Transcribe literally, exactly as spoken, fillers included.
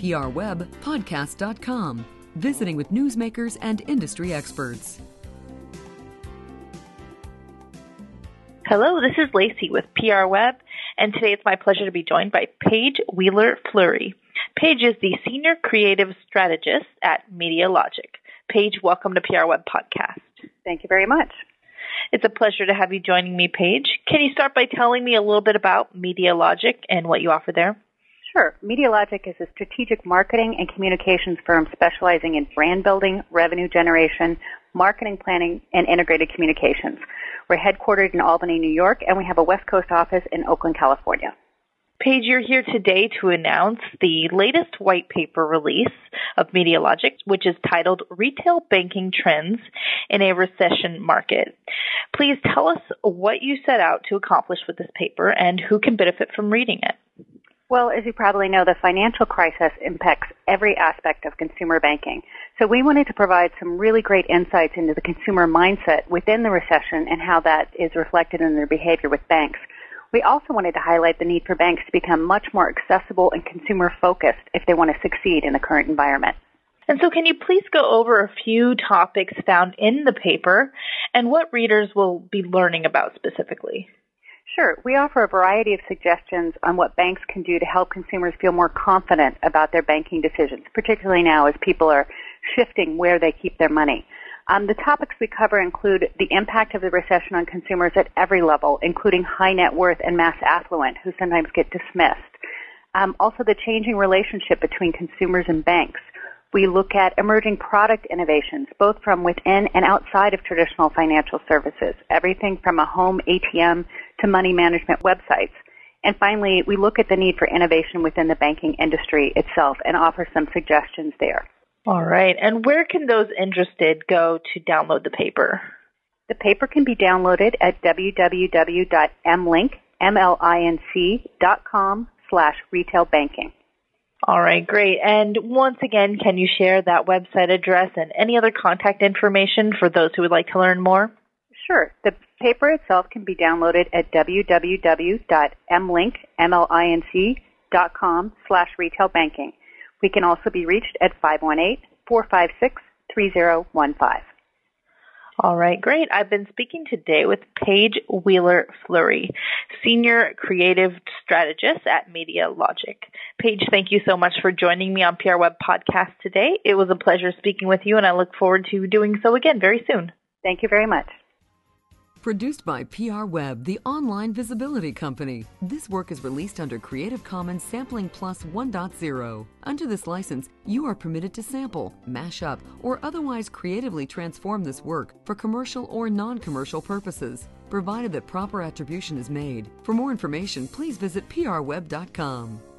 p r web podcast dot com, visiting with newsmakers and industry experts. Hello, this is Lacey with P R Web, and today it's my pleasure to be joined by Paige Wheeler-Fleury. Paige is the Senior Creative Strategist at MediaLogic. Paige, welcome to P R Web Podcast. Thank you very much. It's a pleasure to have you joining me, Paige. Can you start by telling me a little bit about MediaLogic and what you offer there? Sure. MediaLogic is a strategic marketing and communications firm specializing in brand building, revenue generation, marketing planning, and integrated communications. We're headquartered in Albany, New York, and we have a West Coast office in Oakland, California. Paige, you're here today to announce the latest white paper release of MediaLogic, which is titled Retail Banking Trends in a Recession Market. Please tell us what you set out to accomplish with this paper and who can benefit from reading it. Well, as you probably know, the financial crisis impacts every aspect of consumer banking. So we wanted to provide some really great insights into the consumer mindset within the recession and how that is reflected in their behavior with banks. We also wanted to highlight the need for banks to become much more accessible and consumer-focused if they want to succeed in the current environment. And so can you please go over a few topics found in the paper and what readers will be learning about specifically? Sure. We offer a variety of suggestions on what banks can do to help consumers feel more confident about their banking decisions, particularly now as people are shifting where they keep their money. Um, the topics we cover include the impact of the recession on consumers at every level, including high net worth and mass affluent, who sometimes get dismissed. Um, also, the changing relationship between consumers and banks. We look at emerging product innovations, both from within and outside of traditional financial services, everything from a home A T M to money management websites. And finally, we look at the need for innovation within the banking industry itself and offer some suggestions there. All right. And where can those interested go to download the paper? The paper can be downloaded at w w w dot m link dot com slash retail banking. All right, great. And once again, can you share that website address and any other contact information for those who would like to learn more? Sure. The paper itself can be downloaded at w w w dot m link dot com slash retail banking. We can also be reached at five one eight, four five six, three zero one five. All right, great. I've been speaking today with Paige Wheeler-Fleury, Senior Creative Strategist at MediaLogic. Paige, thank you so much for joining me on P R Web Podcast today. It was a pleasure speaking with you, and I look forward to doing so again very soon. Thank you very much. Produced by P R Web, the online visibility company. This work is released under Creative Commons Sampling Plus one point oh. Under this license, you are permitted to sample, mash up, or otherwise creatively transform this work for commercial or non-commercial purposes, provided that proper attribution is made. For more information, please visit p r web dot com.